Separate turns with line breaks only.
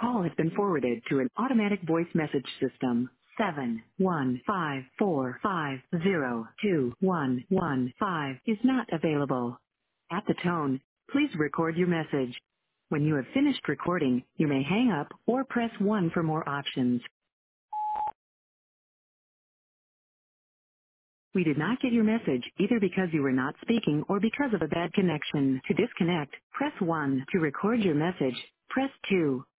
call has been forwarded to an automatic voice message system. 71545021115 is not available. At the tone, please record your message. When you have finished recording, you may hang up or press 1 for more options. We did not get your message either because you were not speaking or because of a bad connection. To disconnect, press 1. To record your message, press 2.